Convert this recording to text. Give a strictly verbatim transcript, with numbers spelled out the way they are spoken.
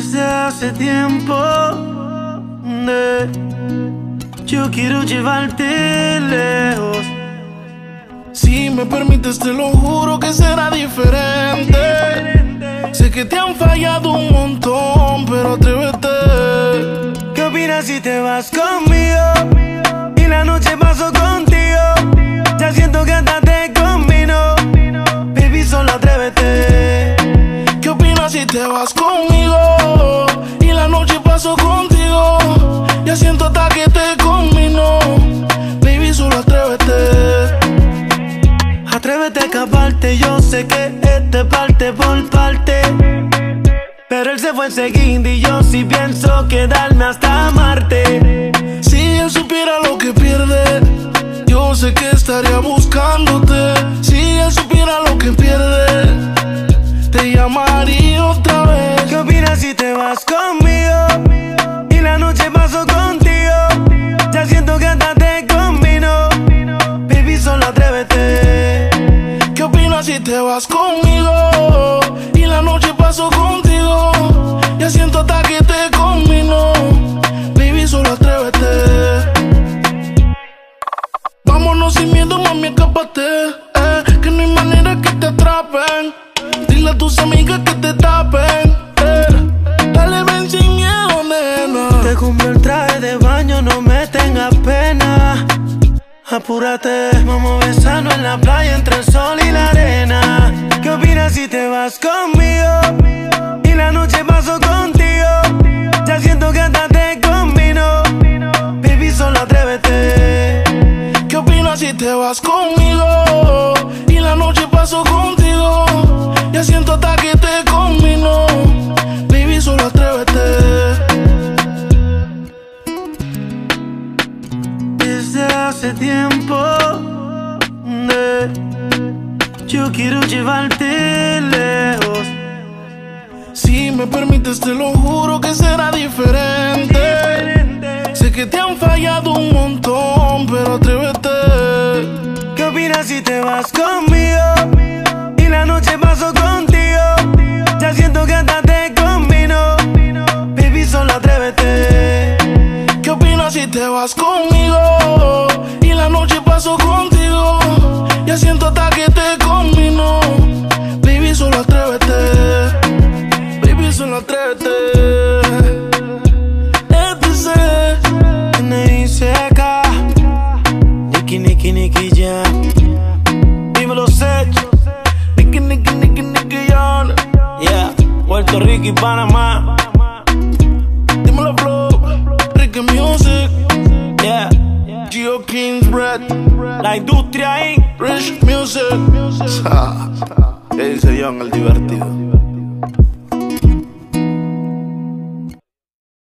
Desde hace tiempo de, yo quiero llevarte lejos. Si me permites te lo juro que será diferente. Sé que te han fallado un montón, pero atrévete. ¿Qué opinas si te vas conmigo y la noche paso contigo? Ya siento que hasta te combino, baby, solo atrévete. ¿Qué opinas si te vas conmigo y la noche paso contigo? Ya siento hasta que te combino, baby, solo atrévete. Atrévete a escaparte, yo sé que este parte por parte, pero él se fue enseguida y yo sí pienso quedarme hasta amarte. Si él supiera lo que pierde, yo sé que estaría buscándote. Si él supiera lo que pierde, te llamaría otra vez. ¿Qué opinas si te vas conmigo y la noche paso contigo? Ya siento que hasta te combino, baby, solo atrévete. ¿Qué opinas si te vas conmigo y la noche paso contigo? Ya siento hasta que te combino, baby, solo atrévete. Vámonos sin miedo, mami, escápate, eh, que no hay manera que te atrapen. Dile a tus amigas que te tapen, eh, dale, ven sin miedo, nena. Te compré el traje de baño, no me tengas pena. Apúrate, vamos a besarnos en la playa entre el sol y la arena. ¿Qué opinas si te vas conmigo y la noche paso contigo? Ya siento que hasta te combino, baby, solo atrévete. ¿Qué opinas si te vas conmigo y la noche paso contigo? Ya siento hasta que te combino, baby, solo atrévete. Desde hace tiempo de, yo quiero llevarte lejos. Si me permites te lo juro que será diferente. Sé que te han fallado un montón, pero atrévete. ¿Qué opinas si te vas conmigo y la noche paso contigo? Ya siento que hasta te combino, baby, solo atrévete. ¿Qué opinas si te vas conmigo y la noche paso contigo? Ya siento hasta que te combino, baby, solo atrévete. Baby, solo atrévete. N I C K, Nicky, Nicky, Nicky Jam. Dímelo, Sech. Nicky, Nicky, Nicky, Nicky Jam. Yeah, Puerto Rico y Panamá. Dímelo, Flow, Ricky Music. Yeah, Geo Kings Bread, la industria inc. Rich Music. ¿Qué dice John el divertido?